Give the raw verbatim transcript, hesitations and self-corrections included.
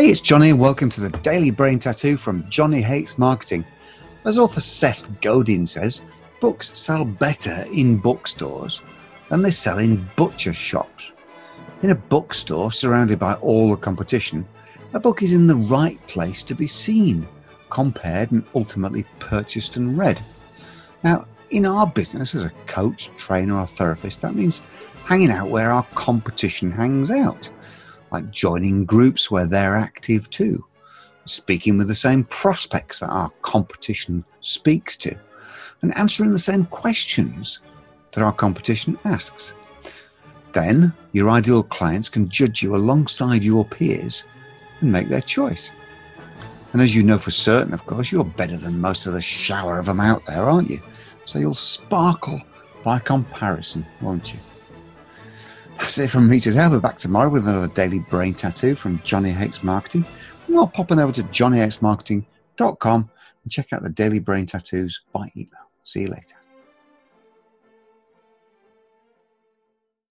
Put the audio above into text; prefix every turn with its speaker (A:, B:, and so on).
A: Hey, it's Johnny and welcome to the Daily Brain Tattoo from Johnny Hates Marketing. As author Seth Godin says, books sell better in bookstores than they sell in butcher shops. In a bookstore surrounded by all the competition, a book is in the right place to be seen, compared and ultimately purchased and read. Now, in our business as a coach, trainer or therapist, that means hanging out where our competition hangs out, like joining groups where they're active too, speaking with the same prospects that our competition speaks to, and answering the same questions that our competition asks. Then your ideal clients can judge you alongside your peers and make their choice. And as you know for certain, of course, you're better than most of the shower of them out there, aren't you? So you'll sparkle by comparison, won't you? That's it from me today. I'll be back tomorrow with another Daily Brain Tattoo from Johnny Hates Marketing. And I'll pop on over to johnny hates marketing dot com and check out the Daily Brain Tattoos by email. See you later.